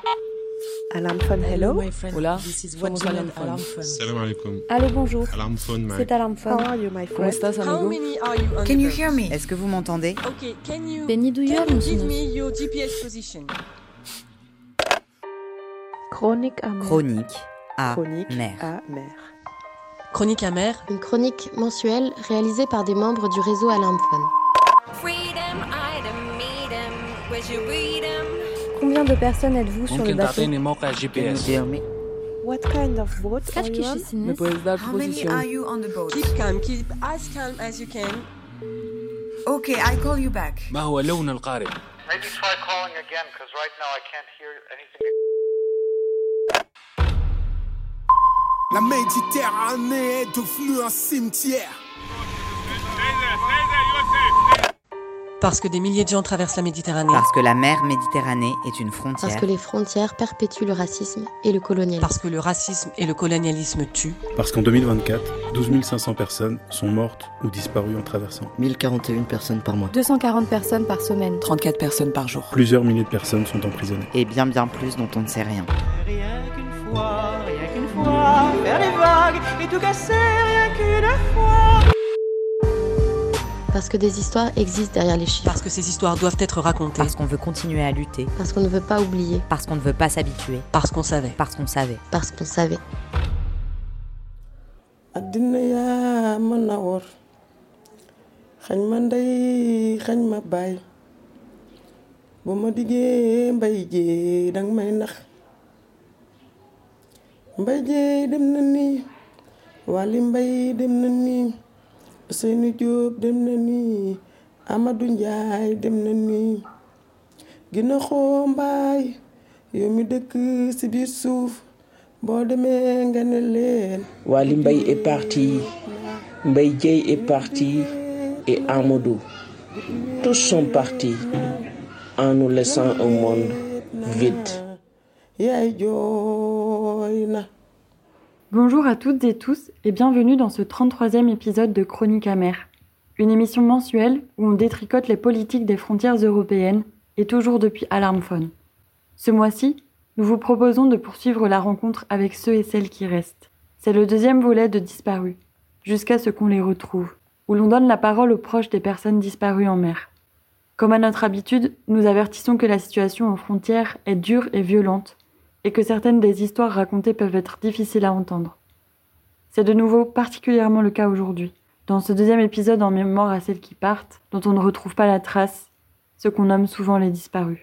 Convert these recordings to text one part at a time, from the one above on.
Alarm phone, hello. Hola, This is somos what Alarm Alarm Phone. Phone. Salam alaikum. Allô, bonjour. Alarm phone, Mike. C'est Alarm Phone. How are you, my ¿Cómo friend? estás, How amigo? many are you on Can the you bus? hear me? Est-ce que vous m'entendez? Okay, can you Benny give duyuyor me musunuz? your GPS position? Chronique amère. Chronique à Chronique mer. amère. Chronique amère. Une chronique mensuelle réalisée par des membres du réseau Alarm Phone. Combien de personnes êtes-vous sur le ممكن bateau? تعطيني موقع جي Can بي you اس؟ tell me? What kind of boat are Kaç you on? ¿Me kişisiniz? puedes dar tu How many posición? are you on the boat? Keep as you can. Okay, I call you back. ما هو لون القارب؟ Maybe try calling again, because right now I can't hear anything. La Méditerranée est devenue un cimetière. Parce que des milliers de gens traversent la Méditerranée. Parce que la mer Méditerranée est une frontière. Parce que les frontières perpétuent le racisme et le colonialisme. Parce que le racisme et le colonialisme tuent. Parce qu'en 2024, 12 500 personnes sont mortes ou disparues en traversant. 1041 personnes par mois. 240 personnes par semaine. 34 personnes par jour. Plusieurs milliers de personnes sont emprisonnées. Et bien plus dont on ne sait rien. Rien qu'une fois, faire les vagues et tout casser, rien qu'une fois. Parce que des histoires existent derrière les chiffres. Parce que ces histoires doivent être racontées. Parce qu'on veut continuer à lutter. Parce qu'on ne veut pas oublier. Parce qu'on ne veut pas s'habituer. Parce qu'on savait. Parce qu'on savait. Parce qu'on savait. Addina yaa mën a wor xañ ma ndey xañ ma baay bu ma diggee mbay jee dang may nax mbay jee dem na nii Wali Mbay dem na nii Ousseynou Diop dem na nii Amadou Ndiaye dem na nii Gina Xoo Mbaay yow mi dëkk ci biir suuf boo demee nga ne leen Wali Mbay est parti, Mbay Dieye est parti et Amadou. Tous sont partis en nous laissant un monde vide. Yaay jooy na. Bonjour à toutes et tous et bienvenue dans ce 33e épisode de Chronique amère, une émission mensuelle où on détricote les politiques des frontières européennes et toujours depuis Alarm Phone. Ce mois-ci, nous vous proposons de poursuivre la rencontre avec ceux et celles qui restent. C'est le deuxième volet de Disparus, jusqu'à ce qu'on les retrouve, où l'on donne la parole aux proches des personnes disparues en mer. Comme à notre habitude, nous avertissons que la situation aux frontières est dure et violente, et que certaines des histoires racontées peuvent être difficiles à entendre. C'est de nouveau particulièrement le cas aujourd'hui, dans ce deuxième épisode en mémoire à celles qui partent, dont on ne retrouve pas la trace, ce qu'on nomme souvent les disparus.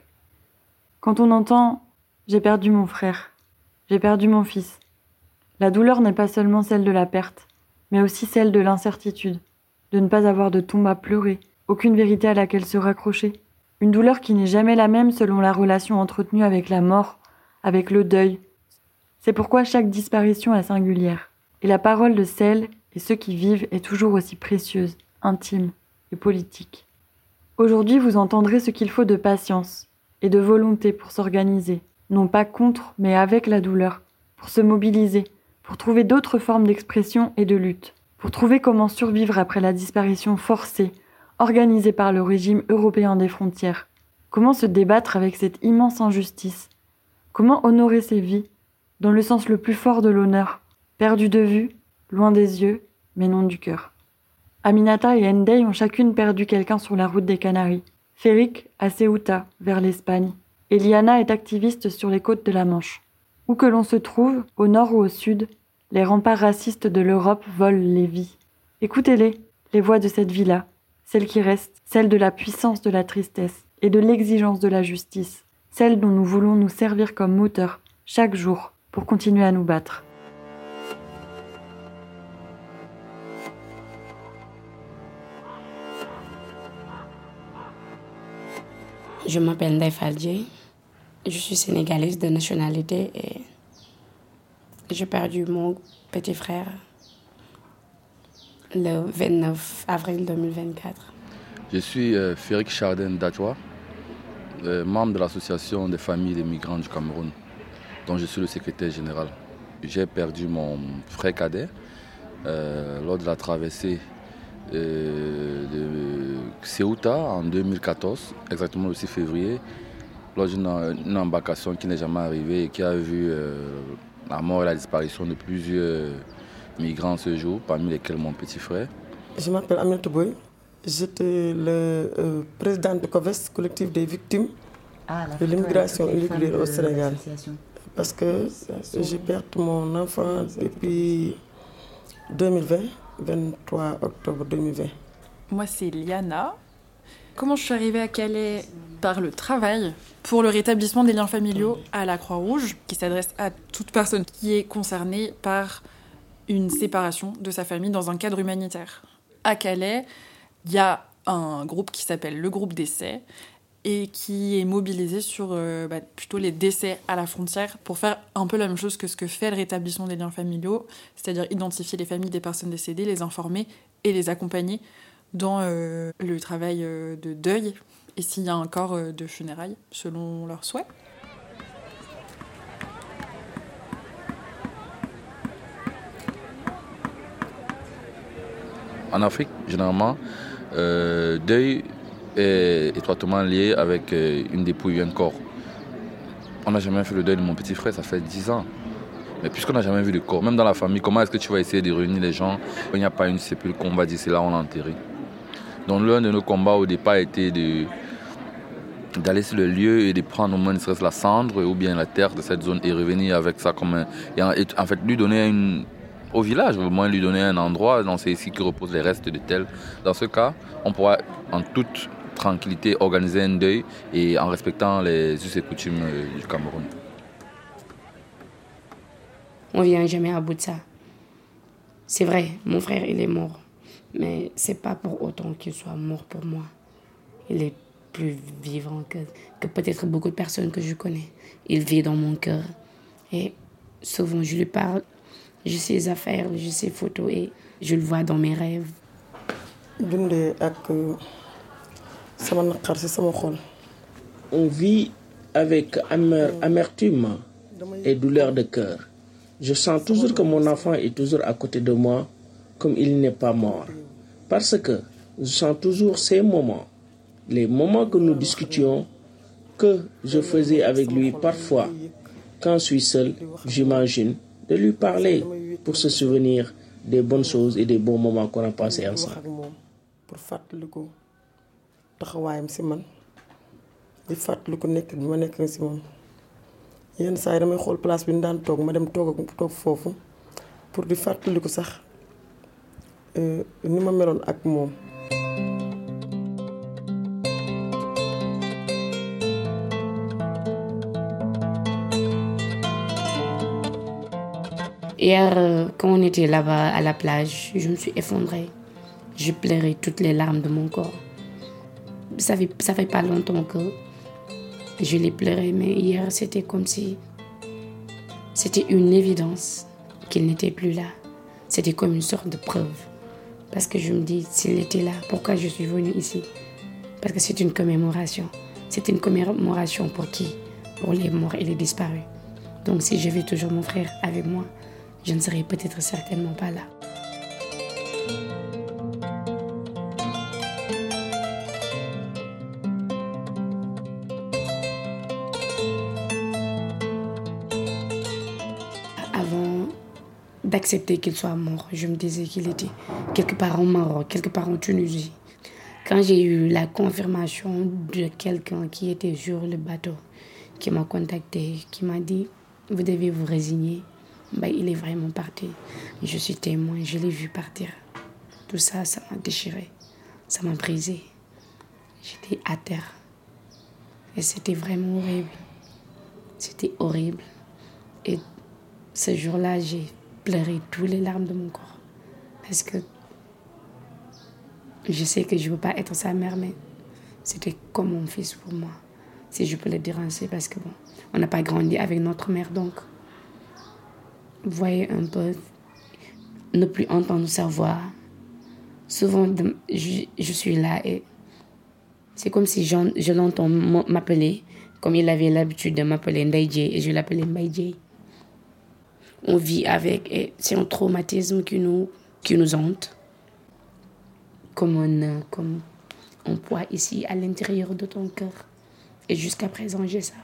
Quand on entend « j'ai perdu mon frère »,« j'ai perdu mon fils », la douleur n'est pas seulement celle de la perte, mais aussi celle de l'incertitude, de ne pas avoir de tombe à pleurer, aucune vérité à laquelle se raccrocher. Une douleur qui n'est jamais la même selon la relation entretenue avec la mort, avec le deuil. C'est pourquoi chaque disparition est singulière. Et la parole de celles et ceux qui vivent est toujours aussi précieuse, intime et politique. Aujourd'hui, vous entendrez ce qu'il faut de patience et de volonté pour s'organiser, non pas contre, mais avec la douleur, pour se mobiliser, pour trouver d'autres formes d'expression et de lutte, pour trouver comment survivre après la disparition forcée, organisée par le régime européen des frontières. Comment se débattre avec cette immense injustice? Comment honorer ces vies, dans le sens le plus fort de l'honneur, perdues de vue, loin des yeux, mais non du cœur. Aminata et Ndeye ont chacune perdu quelqu'un sur la route des Canaries. Féric à Ceuta, vers l'Espagne. Eliana est activiste sur les côtes de la Manche. Où que l'on se trouve, au nord ou au sud, les remparts racistes de l'Europe volent les vies. Écoutez-les, les voix de cette vie-là, celles qui restent, celles de la puissance de la tristesse et de l'exigence de la justice. Celle dont nous voulons nous servir comme moteur, chaque jour, pour continuer à nous battre. Je m'appelle Ndeye Faldje, je suis sénégalaise de nationalité et j'ai perdu mon petit frère le 29 avril 2024. Je suis Féric Chardin Dadjoua, membre de l'association des familles des migrants du Cameroun, dont je suis le secrétaire général. J'ai perdu mon frère cadet lors de la traversée de Ceuta en 2014, exactement le 6 février. lors d'une embarcation qui n'est jamais arrivée et qui a vu la mort et la disparition de plusieurs migrants ce jour, parmi lesquels mon petit frère. Je m'appelle Aminata Boy. J'étais le président du COVES, collectif des victimes de l'immigration irrégulière au Sénégal. Parce que j'ai perdu mon enfant depuis 2020, 23 octobre 2020. Moi, c'est Liana. Comment je suis arrivée à Calais? Par le travail pour le rétablissement des liens familiaux à la Croix-Rouge, qui s'adresse à toute personne qui est concernée par une séparation de sa famille dans un cadre humanitaire. À Calais, il y a un groupe qui s'appelle le groupe décès et qui est mobilisé sur plutôt les décès à la frontière pour faire un peu la même chose que ce que fait le rétablissement des liens familiaux, c'est-à-dire identifier les familles des personnes décédées, les informer et les accompagner dans le travail de deuil et s'il y a un corps de funérailles selon leurs souhaits. En Afrique, généralement, deuil est étroitement lié avec une dépouille, un corps. On n'a jamais fait le deuil de mon petit frère, ça fait 10 ans. Mais puisqu'on n'a jamais vu de corps, même dans la famille, comment est-ce que tu vas essayer de réunir les gens? Il n'y a pas une sépulcre qu'on va dire c'est là on l'a enterré. Donc l'un de nos combats au départ était d'aller sur le lieu et de prendre au moins ne serait-ce la cendre ou bien la terre de cette zone et revenir avec ça comme et en fait lui donner au village, au moins lui donner un endroit, donc c'est ici que reposent les restes de tel. Dans ce cas, on pourra en toute tranquillité organiser un deuil et en respectant les us et coutumes du Cameroun. On vient jamais à bout de ça. C'est vrai, mon frère il est mort, mais c'est pas pour autant qu'il soit mort pour moi. Il est plus vivant que peut-être beaucoup de personnes que je connais. Il vit dans mon cœur et souvent je lui parle. Je sais ses affaires, je sais ses photos et je le vois dans mes rêves. On vit avec amertume et douleur de cœur. Je sens toujours que mon enfant est toujours à côté de moi, comme il n'est pas mort. Parce que je sens toujours ces moments, les moments que nous discutions, que je faisais avec lui parfois. Quand je suis seul, j'imagine de lui parler pour se souvenir des bonnes choses et des bons moments qu'on a passés ensemble. yenn saa yi damay xool place bi ñu daan toog ma dem toog foofu pour di fàttaliku sax ni ma meloon ak moom. Hier, quand on était là-bas à la plage, je me suis effondrée. Je pleurais toutes les larmes de mon corps. Ça fait pas longtemps que je l'ai pleuré, mais hier, c'était comme si c'était une évidence qu'il n'était plus là. C'était comme une sorte de preuve. Parce que je me dis, s'il était là, pourquoi je suis venue ici? Parce que c'est une commémoration. C'est une commémoration pour qui? Pour les morts et les disparus. Donc si je vis toujours mon frère avec moi, je ne serai peut-être certainement pas là. Avant d'accepter qu'il soit mort, je me disais qu'il était quelque part au Maroc, quelque part en Tunisie. Quand j'ai eu la confirmation de quelqu'un qui était sur le bateau, qui m'a contacté, qui m'a dit « Vous devez vous résigner », il est vraiment parti. Je suis témoin, je l'ai vu partir. Tout ça, ça m'a déchiré, ça m'a brisé. J'étais à terre. Et c'était vraiment horrible. C'était horrible. Et ce jour-là, j'ai pleuré toutes les larmes de mon corps. Parce que je sais que je ne veux pas être sa mère, mais c'était comme mon fils pour moi. Si je peux le dire ainsi, parce que bon, on n'a pas grandi avec notre mère, donc vous voyez un peu, ne plus entendre sa voix. Souvent, je suis là et c'est comme si je l'entends m'appeler, comme il avait l'habitude de m'appeler Ndaïdje, et je l'appelais Mbaïdje. On vit avec, et c'est un traumatisme qui nous hante, comme un poids ici à l'intérieur de ton cœur, Et jusqu'à présent, j'ai ça.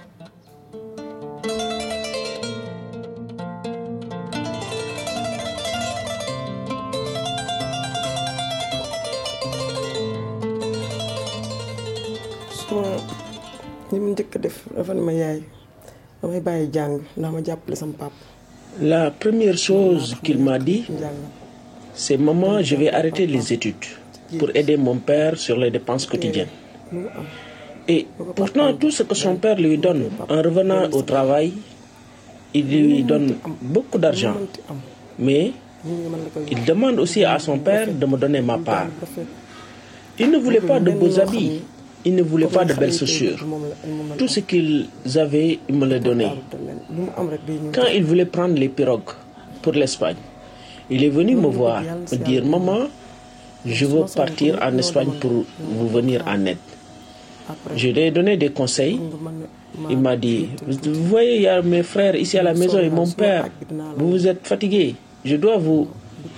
La première chose qu'il m'a dit, c'est « Maman, je vais arrêter les études pour aider mon père sur les dépenses quotidiennes. » Et pourtant, tout ce que son père lui donne en revenant au travail, il lui donne beaucoup d'argent. Mais il demande aussi à son père de me donner ma part. Il ne voulait pas de beaux habits. Il ne voulait pas de belles chaussures. Tout ce qu'ils avaient, ils me le donnaient. Quand il voulait prendre les pirogues pour l'Espagne, il est venu me voir, me dire « Maman, je veux partir en Espagne pour vous venir en aide. » Je lui ai donné des conseils. Il m'a dit « Vous voyez, il y a mes frères ici à la maison et mon père. Vous êtes fatigués. Je dois vous aider. »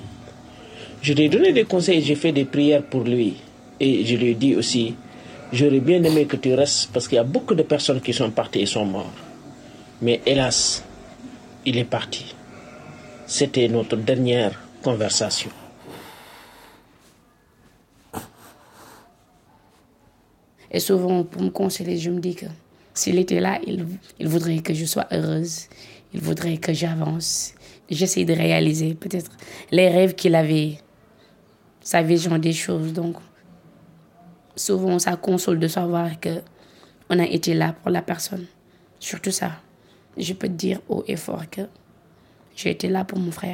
Je lui ai donné des conseils et j'ai fait des prières pour lui. Et je lui ai dit aussi, j'aurais bien aimé que tu restes parce qu'il y a beaucoup de personnes qui sont parties et sont mortes. Mais hélas, il est parti. C'était notre dernière conversation. Et souvent, pour me consoler, je me dis que s'il était là, il voudrait que je sois heureuse. Il voudrait que j'avance. J'essaie de réaliser peut-être les rêves qu'il avait, sa vision des choses. Donc, souvent, ça console de savoir qu'on a été là pour la personne. Surtout ça. Je peux te dire haut et fort que j'ai été là pour mon frère.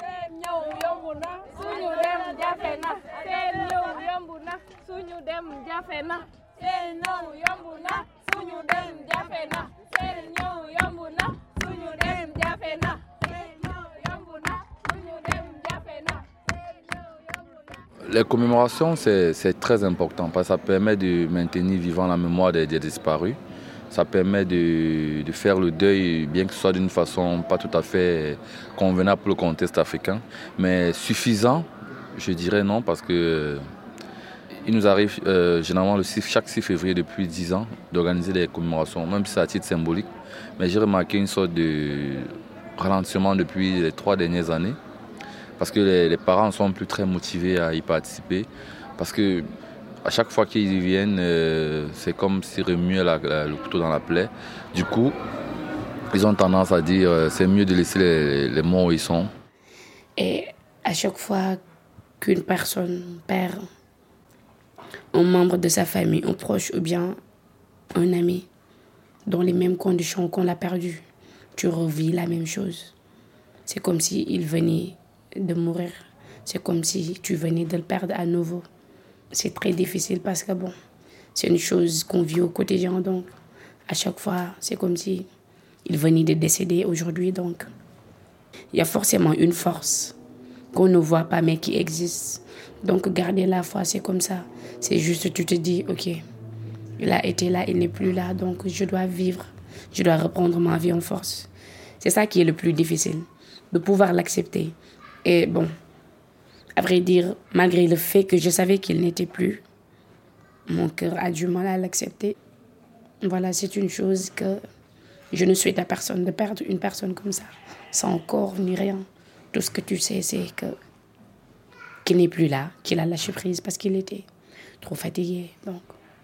Les commémorations, c'est très important parce que ça permet de maintenir vivant la mémoire des disparus. Ça permet de faire le deuil, bien que ce soit d'une façon pas tout à fait convenable pour le contexte africain, mais suffisant, je dirais non, parce que il nous arrive généralement chaque 6 février depuis 10 ans d'organiser des commémorations, même si c'est à titre symbolique. Mais j'ai remarqué une sorte de ralentissement depuis les 3 dernières années, parce que les parents ne sont plus très motivés à y participer, parce que à chaque fois qu'ils viennent, c'est comme s'ils remuaient le couteau dans la plaie. Du coup, ils ont tendance à dire c'est mieux de laisser les morts où ils sont. Et à chaque fois qu'une personne perd un membre de sa famille, un proche ou bien un ami, dans les mêmes conditions qu'on l'a perdu, tu revis la même chose. C'est comme s'il venait de mourir. C'est comme si tu venais de le perdre à nouveau. C'est très difficile parce que bon, c'est une chose qu'on vit au quotidien. Donc, à chaque fois, c'est comme si il venait de décéder aujourd'hui. Donc, il y a forcément une force qu'on ne voit pas mais qui existe. Donc, garder la foi, c'est comme ça. C'est juste, tu te dis, ok, il a été là, il n'est plus là. Donc, je dois vivre. Je dois reprendre ma vie en force. C'est ça qui est le plus difficile, de pouvoir l'accepter. Et bon, à vrai dire, malgré le fait que je savais qu'il n'était plus, mon cœur a du mal à l'accepter. Voilà, c'est une chose que je ne souhaite à personne, de perdre une personne comme ça, sans corps ni rien. Tout ce que tu sais, c'est qu'il n'est plus là, qu'il a lâché prise parce qu'il était trop fatigué. Donc.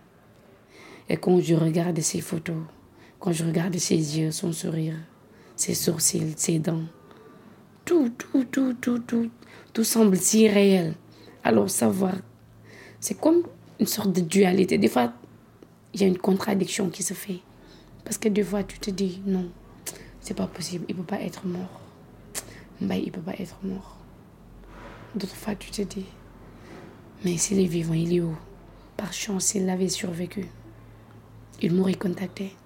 Et quand je regarde ses photos, quand je regarde ses yeux, son sourire, ses sourcils, ses dents, tout semble si réel. Alors savoir, c'est comme une sorte de dualité. Des fois, il y a une contradiction qui se fait. Parce que des fois, tu te dis, non, c'est pas possible, il peut pas être mort. Mbaye, il peut pas être mort. D'autres fois, tu te dis, mais s'il est vivant, il est où? Par chance, s'il avait survécu, il m'aurait contacté.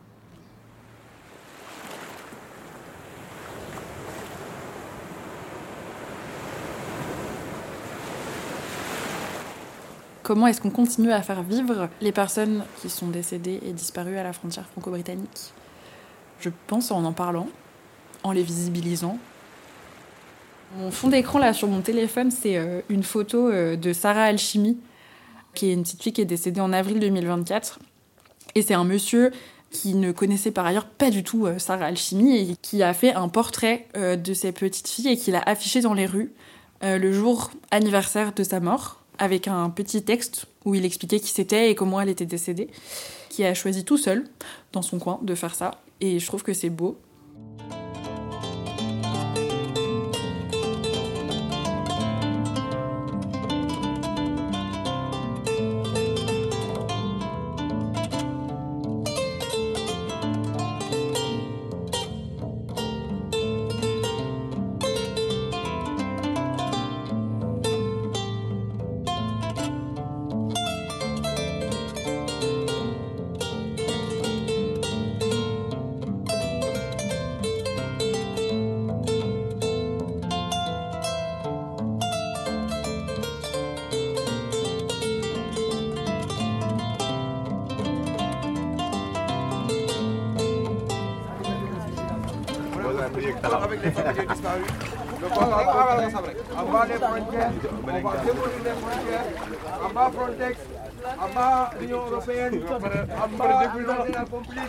Comment est-ce qu'on continue à faire vivre les personnes qui sont décédées et disparues à la frontière franco-britannique? Je pense en parlant, en les visibilisant. Mon fond d'écran là sur mon téléphone, c'est une photo de Sarah Alchimi, qui est une petite fille qui est décédée en avril 2024. Et c'est un monsieur qui ne connaissait par ailleurs pas du tout Sarah Alchimi et qui a fait un portrait de cette petite fille et qui l'a affiché dans les rues le jour anniversaire de sa mort, avec un petit texte où il expliquait qui c'était et comment elle était décédée, qui a choisi tout seul, dans son coin, de faire ça. Et je trouve que c'est beau. Avec les familles disparues. Le corps en bas les frontières, on va démolir les frontières, en bas Frontex, en bas l'Union Européenne, en bas la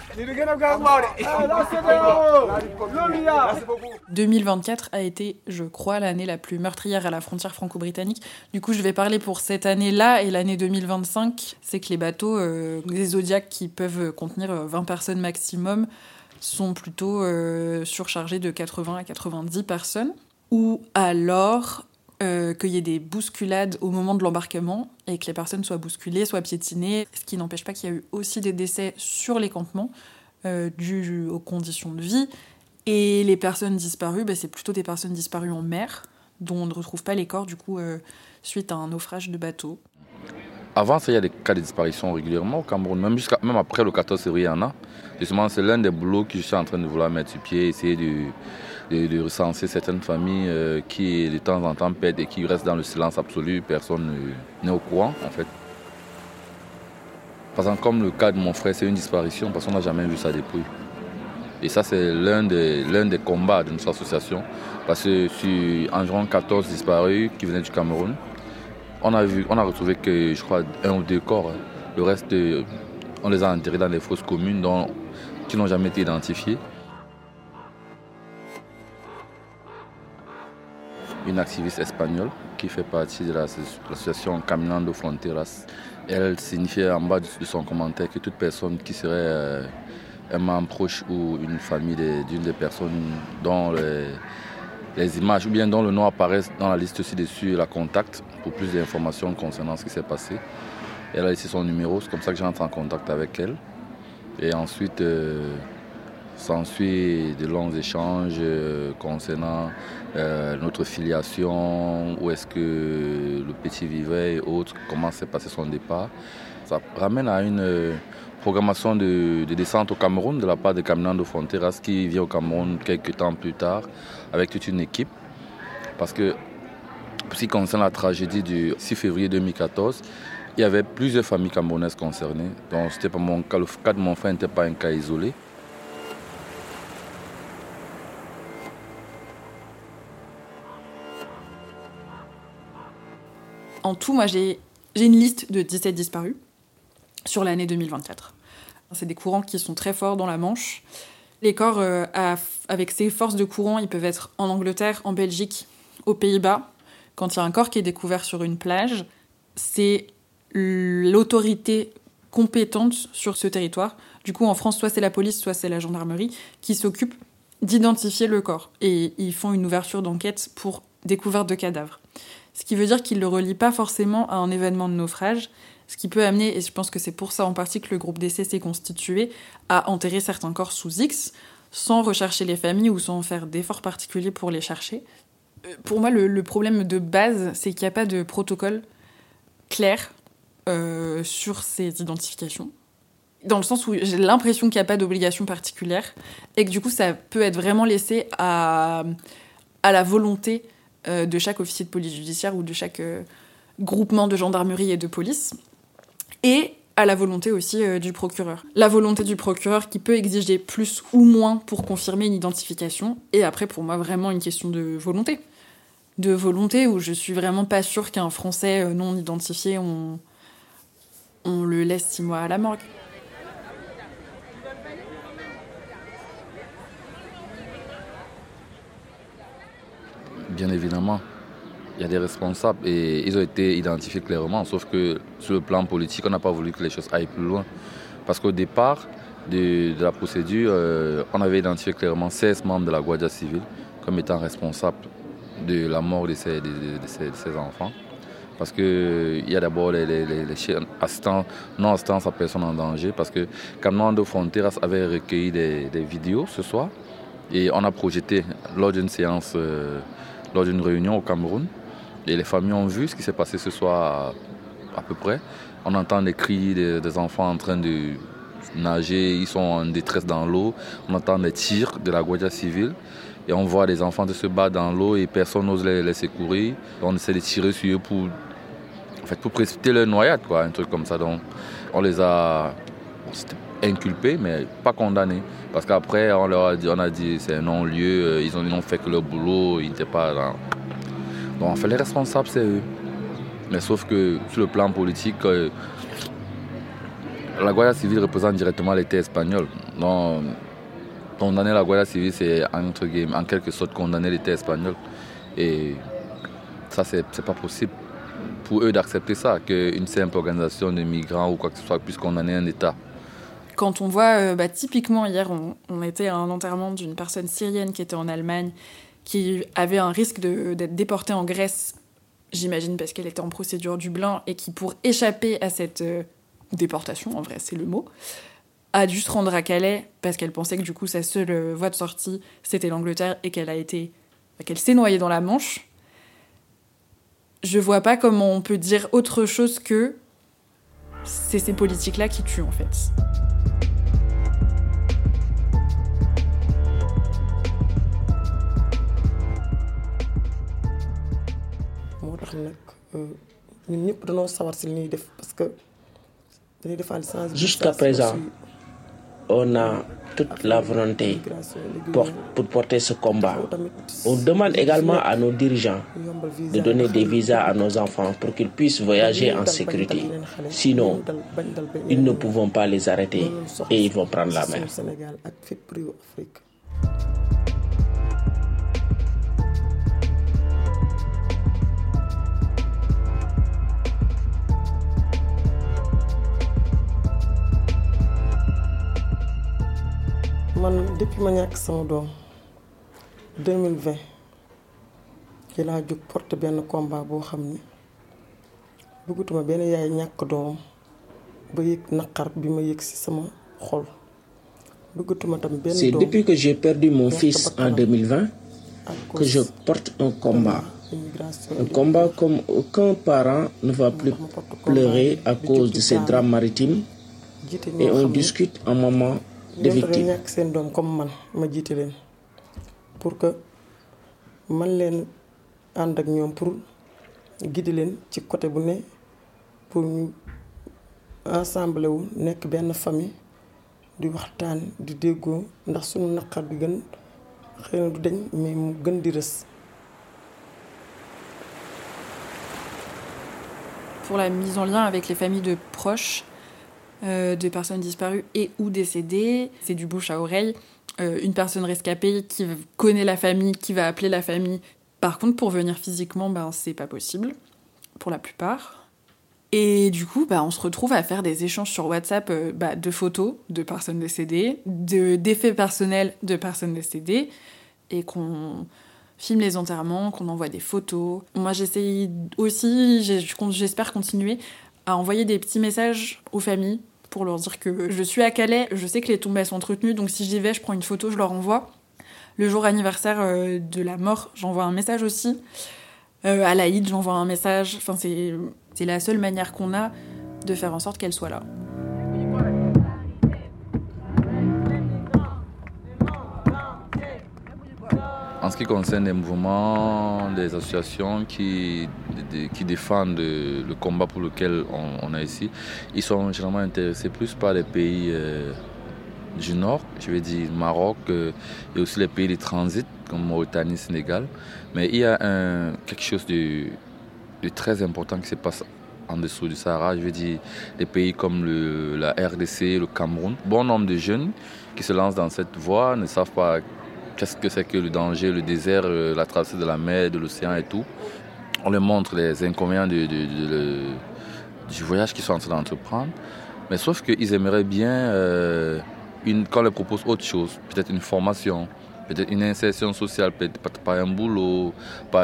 complice. 2024 a été, je crois, l'année la plus meurtrière à la frontière franco-britannique. Du coup, je vais parler pour cette année-là et l'année 2025. C'est que les bateaux, les Zodiac qui peuvent contenir 20 personnes maximum, sont plutôt surchargés de 80 à 90 personnes. Ou alors qu'il y ait des bousculades au moment de l'embarquement et que les personnes soient bousculées, soient piétinées, ce qui n'empêche pas qu'il y a eu aussi des décès sur les campements dus aux conditions de vie. Et les personnes disparues, c'est plutôt des personnes disparues en mer, dont on ne retrouve pas les corps du coup suite à un naufrage de bateau. Avant ça, il y a des cas de disparition régulièrement au Cameroun, même après le 14 février, il y en a. Justement, c'est l'un des boulots que je suis en train de vouloir mettre sur pied, essayer de recenser certaines familles qui de temps en temps perdent et qui restent dans le silence absolu, personne n'est au courant en fait. Par exemple, comme le cas de mon frère, c'est une disparition parce qu'on n'a jamais vu sa dépouille. Et ça, c'est l'un des combats de notre association, parce que sur environ 14 disparus qui venaient du Cameroun, on a retrouvé que, je crois, 1 ou 2 corps. Le reste, on les a enterrés dans des fosses communes qui n'ont jamais été identifiées. Une activiste espagnole qui fait partie de l'association Caminando Fronteras. Elle signifiait en bas de son commentaire que toute personne qui serait un membre proche ou une famille d'une des personnes dont les images ou bien dont le nom apparaissent dans la liste ci-dessus la contacte pour plus d'informations concernant ce qui s'est passé. Elle a laissé son numéro, c'est comme ça que j'entre en contact avec elle. Et ensuite, s'ensuit de longs échanges concernant notre filiation, où est-ce que le petit vivait et autres, comment s'est passé son départ. Ça ramène à une programmation de descente au Cameroun de la part de Caminando Fronteras qui vient au Cameroun quelques temps plus tard avec toute une équipe. Parce que, pour ce qui concerne la tragédie du 6 février 2014, il y avait plusieurs familles camerounaises concernées. Donc, c'était pas mon cas. Le cas de mon frère n'était pas un cas isolé. En tout, moi, j'ai une liste de 17 disparus sur l'année 2024. C'est des courants qui sont très forts dans la Manche. Les corps, avec ces forces de courant, ils peuvent être en Angleterre, en Belgique, aux Pays-Bas. Quand il y a un corps qui est découvert sur une plage, c'est l'autorité compétente sur ce territoire. Du coup, en France, soit c'est la police, soit c'est la gendarmerie qui s'occupe d'identifier le corps. Et ils font une ouverture d'enquête pour découverte de cadavres. Ce qui veut dire qu'ils ne le relient pas forcément à un événement de naufrage, ce qui peut amener, et je pense que c'est pour ça en partie que le groupe d'essai s'est constitué, à enterrer certains corps sous X, sans rechercher les familles ou sans faire d'efforts particuliers pour les chercher. Pour moi, le problème de base, c'est qu'il n'y a pas de protocole clair sur ces identifications. Dans le sens où j'ai l'impression qu'il n'y a pas d'obligation particulière et que du coup, ça peut être vraiment laissé à la volonté de chaque officier de police judiciaire ou de chaque groupement de gendarmerie et de police, et à la volonté aussi du procureur. La volonté du procureur qui peut exiger plus ou moins pour confirmer une identification, et après pour moi vraiment une question de volonté. De volonté où je suis vraiment pas sûre qu'un Français non identifié, on le laisse 6 mois à la morgue. Bien évidemment, il y a des responsables et ils ont été identifiés clairement, sauf que sur le plan politique, on n'a pas voulu que les choses aillent plus loin. Parce qu'au départ de la procédure, on avait identifié clairement 16 membres de la Guardia Civile comme étant responsables de la mort de ces enfants. Parce qu'il y a d'abord les assistants, non assistants à personnes en danger, parce que Caminando Fronteras avait recueilli des vidéos ce soir et on a projeté lors d'une séance, lors d'une réunion au Cameroun. Et les familles ont vu ce qui s'est passé ce soir à peu près. On entend des cris des enfants en train de nager, ils sont en détresse dans l'eau. On entend des tirs de la Guardia Civile et on voit des enfants se battre dans l'eau et personne n'ose les secourir. On essaie de tirer sur eux pour précipiter leur noyade, quoi, un truc comme ça. Donc on les a inculpés mais pas condamnés. Parce qu'après on a dit c'est un non-lieu, ils n'ont fait que leur boulot, ils n'étaient pas là. Donc en fait les responsables c'est eux. Mais sauf que sur le plan politique, la Guardia Civile représente directement l'État espagnol. Donc condamner la Guardia Civile c'est en quelque sorte condamner l'État espagnol. Et ça c'est pas possible pour eux d'accepter ça, qu'une simple organisation de migrants ou quoi que ce soit puisse condamner un État. Quand on voit, typiquement hier, on était à un enterrement d'une personne syrienne qui était en Allemagne, qui avait un risque d'être déportée en Grèce, j'imagine parce qu'elle était en procédure Dublin, et qui, pour échapper à cette déportation, en vrai c'est le mot, a dû se rendre à Calais parce qu'elle pensait que du coup sa seule voie de sortie c'était l'Angleterre et qu'elle s'est noyée dans la Manche. Je vois pas comment on peut dire autre chose que c'est ces politiques-là qui tuent en fait. Jusqu'à présent, on a toute la volonté pour porter ce combat. On demande également à nos dirigeants de donner des visas à nos enfants pour qu'ils puissent voyager en sécurité. Sinon, ils ne pouvons pas les arrêter et ils vont prendre la mer. Depuis ma ñàkk sama doom 2020 ci laa jóg porte benn combat boo xam ni bëggatuma benn yaay ñàkk doom ba yëg naqar bi ma yëg ci sama xol. Bëggatuma tam benn doom. C'est depuis que j'ai perdu mon fils en 2020 que je porte un combat. Un combat comme aucun parent ne va plus pleurer à cause de ces drames maritimes et on discute un moment de victimes. ñàkk seen doom comme man ma jiite leen pour que man leen ànd ak ñoom pour guider leen ci côté bu ne pour ñu ensemble wu nekk benn famille di waxtaan di déggoo ndax suñu naqar bi gën xëy na du dañ mais mu gën di rës. Pour la mise en lien avec les familles de proches de personnes disparues et ou décédées, c'est du bouche à oreille. Une personne rescapée qui connaît la famille, qui va appeler la famille. Par contre, pour venir physiquement, c'est pas possible, pour la plupart. Et du coup, on se retrouve à faire des échanges sur WhatsApp de photos de personnes décédées, d'effets personnels de personnes décédées, et qu'on filme les enterrements, qu'on envoie des photos. Moi, j'essaye aussi, j'espère continuer à envoyer des petits messages aux familles pour leur dire que je suis à Calais, je sais que les tombes sont entretenues, donc si j'y vais, je prends une photo, je leur envoie. Le jour anniversaire de la mort, j'envoie un message aussi. À l'Aïd, j'envoie un message. Enfin, c'est la seule manière qu'on a de faire en sorte qu'elle soit là. En ce qui concerne les mouvements, les associations qui défendent le combat pour lequel on est ici, ils sont généralement intéressés plus par les pays du Nord, je vais dire Maroc, et aussi les pays de transit comme Mauritanie, Sénégal. Mais il y a quelque chose de très important qui se passe en dessous du Sahara, je veux dire des pays comme la RDC, le Cameroun. Bon nombre de jeunes qui se lancent dans cette voie ne savent pas qu'est-ce que c'est que le danger, le désert, la traversée de la mer, de l'océan et tout. On leur montre les inconvénients du voyage qu'ils sont en train d'entreprendre. Mais sauf qu'ils aimeraient bien, quand on leur propose autre chose, peut-être une formation, peut-être une insertion sociale, peut-être par un boulot, par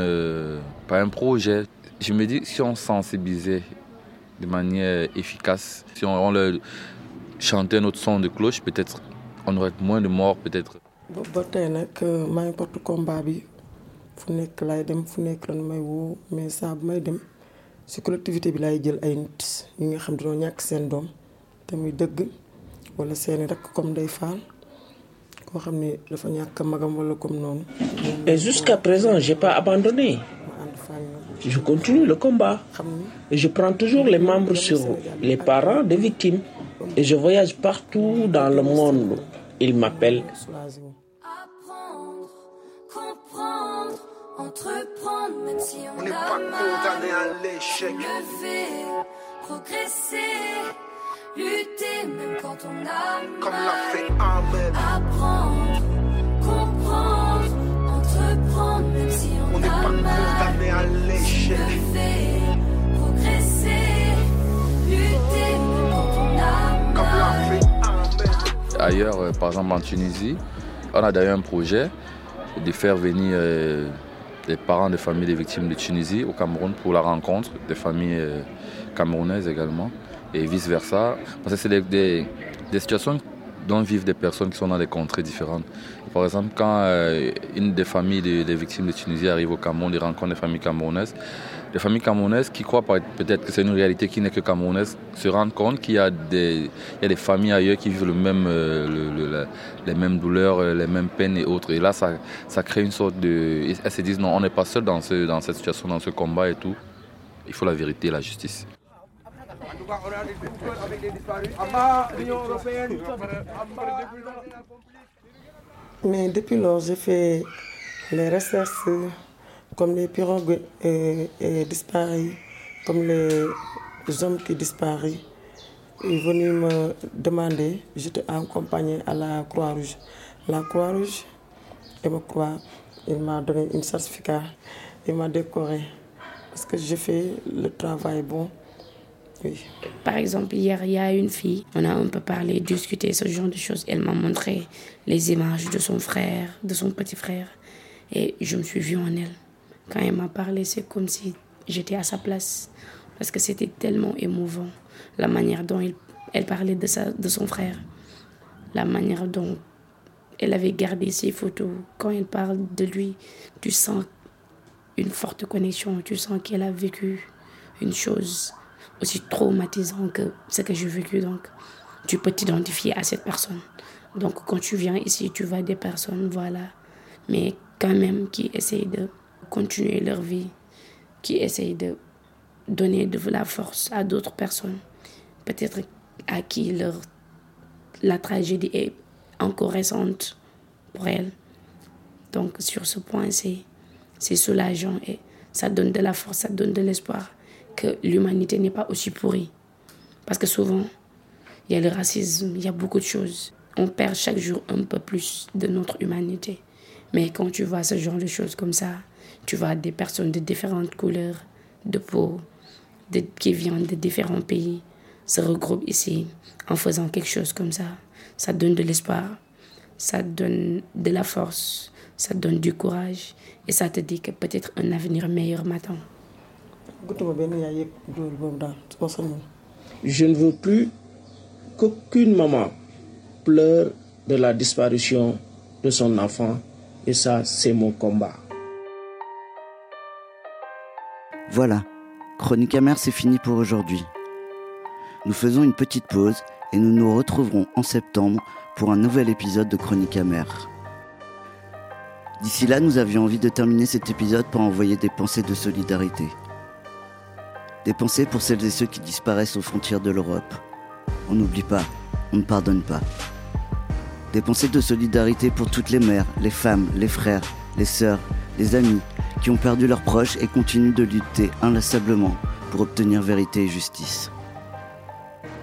un projet. Je me dis, si on sensibilisait de manière efficace, si on leur chantait notre son de cloche, peut-être on aurait moins de morts, peut-être. ba tey nag maa ngi porte combat bi fu nekk laay dem fu nekk lan may woo mais saa bu may dem si collectivité bi laay jël ay nit ñi nga xam dañoo ñàkk seen doom te muy dëgg wala seeni rakk comme Ndeye Fall koo xam ne dafa ñàkk magam wala comme noonu. Et jusqu'à présent, j'ai pas abandonné. Je continue le combat. Et je prends toujours les membres sur les parents des victimes. Et je voyage partout dans le monde. Ils m'appellent. Apprendre, comprendre, entreprendre, même si on n'est a pas condamné à l'échec. Lever, progresser, lutter, même quand on a mal. Comme l'a fait Ahmed. Apprendre, comprendre, entreprendre, même si on n'est a pas mal. condamné à l'échec. Lever, progresser, lutter, même quand on a mal. Comme l'a fait Ahmed. Ailleurs, par exemple en Tunisie, on a d'ailleurs un projet de faire venir les parents des familles des victimes de Tunisie au Cameroun pour la rencontre des familles camerounaises également et vice-versa. Parce que c'est des situations dont vivent des personnes qui sont dans des contrées différentes. Par exemple, quand une des familles des victimes de Tunisie arrive au Cameroun, ils rencontrent des familles camerounaises qui croient peut-être que c'est une réalité qui n'est que camerounaise, se rendent compte qu'il y a des familles ailleurs qui vivent les mêmes douleurs, les mêmes peines et autres. Et là, ça crée une sorte de... Elles se disent non, on n'est pas seul dans cette situation, dans ce combat et tout. Il faut la vérité et la justice. En tout cas, on a des discussions avec les disparus. En bas, l'Union européenne. Mais depuis lors, j'ai fait les recherches comme les pirogues disparus, comme les hommes qui disparus. Ils sont venus me demander, j'étais accompagnée à la Croix-Rouge. La Croix-Rouge, il m'a donné un certificat, il m'a décoré. Parce que j'ai fait le travail bon. Oui. Par exemple, hier, il y a une fille, on a un peu parlé, discuté, ce genre de choses. Elle m'a montré les images de son frère, de son petit frère. Et je me suis vue en elle. Quand elle m'a parlé, c'est comme si j'étais à sa place. Parce que c'était tellement émouvant. La manière dont elle parlait de son frère. La manière dont elle avait gardé ses photos. Quand elle parle de lui, tu sens une forte connexion. Tu sens qu'elle a vécu une chose aussi traumatisant que ce que j'ai vécu. Donc, tu peux t'identifier à cette personne. Donc, quand tu viens ici, tu vois des personnes, voilà, mais quand même qui essayent de continuer leur vie, qui essayent de donner de la force à d'autres personnes, peut-être à qui la tragédie est encore récente pour elles. Donc, sur ce point, c'est soulageant et ça donne de la force, ça donne de l'espoir que l'humanité n'est pas aussi pourrie. Parce que souvent, il y a le racisme, il y a beaucoup de choses. On perd chaque jour un peu plus de notre humanité. Mais quand tu vois ce genre de choses comme ça, tu vois des personnes de différentes couleurs de peau, qui viennent de différents pays, se regroupent ici en faisant quelque chose comme ça. Ça donne de l'espoir, ça donne de la force, ça donne du courage et ça te dit que peut-être un avenir meilleur m'attend. Je ne veux plus qu'aucune maman pleure de la disparition de son enfant. Et ça, c'est mon combat. Voilà, Chronique amère, c'est fini pour aujourd'hui. Nous faisons une petite pause et nous nous retrouverons en septembre pour un nouvel épisode de Chronique amère. D'ici là, nous avions envie de terminer cet épisode par envoyer des pensées de solidarité. Des pensées pour celles et ceux qui disparaissent aux frontières de l'Europe. On n'oublie pas, on ne pardonne pas. Des pensées de solidarité pour toutes les mères, les femmes, les frères, les sœurs, les amis qui ont perdu leurs proches et continuent de lutter inlassablement pour obtenir vérité et justice.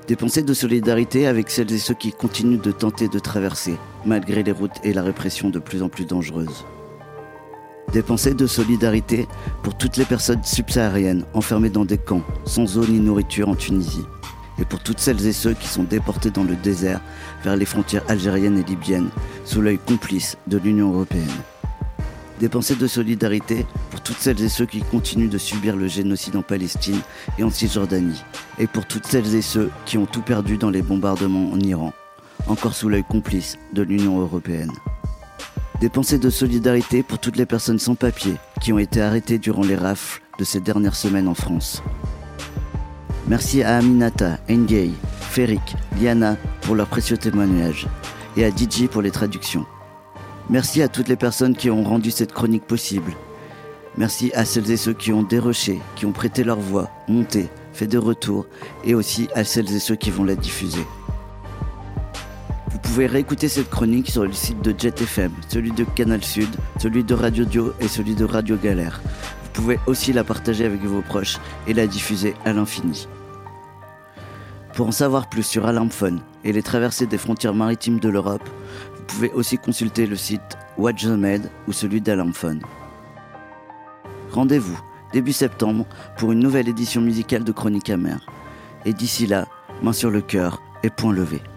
Des pensées de solidarité avec celles et ceux qui continuent de tenter de traverser, malgré les routes et la répression de plus en plus dangereuse. Des pensées de solidarité pour toutes les personnes subsahariennes enfermées dans des camps, sans eau ni nourriture en Tunisie. Et pour toutes celles et ceux qui sont déportés dans le désert vers les frontières algériennes et libyennes, sous l'œil complice de l'Union européenne. Des pensées de solidarité pour toutes celles et ceux qui continuent de subir le génocide en Palestine et en Cisjordanie. Et pour toutes celles et ceux qui ont tout perdu dans les bombardements en Iran, encore sous l'œil complice de l'Union européenne. Des pensées de solidarité pour toutes les personnes sans papier qui ont été arrêtées durant les rafles de ces dernières semaines en France. Merci à Aminata, Ngei, Férik, Liana pour leurs précieux témoignages et à DJ pour les traductions. Merci à toutes les personnes qui ont rendu cette chronique possible. Merci à celles et ceux qui ont déroché, qui ont prêté leur voix, monté, fait des retours, et aussi à celles et ceux qui vont la diffuser. Vous pouvez réécouter cette chronique sur le site de Jet FM, celui de Canal Sud, celui de Radio Dio et celui de Radio Galère. Vous pouvez aussi la partager avec vos proches et la diffuser à l'infini. Pour en savoir plus sur Alarmphone et les traversées des frontières maritimes de l'Europe, vous pouvez aussi consulter le site Watch the Med ou celui d'Alarmphone. Rendez-vous début septembre pour une nouvelle édition musicale de Chronique Amère. Et d'ici là, main sur le cœur et poing levé.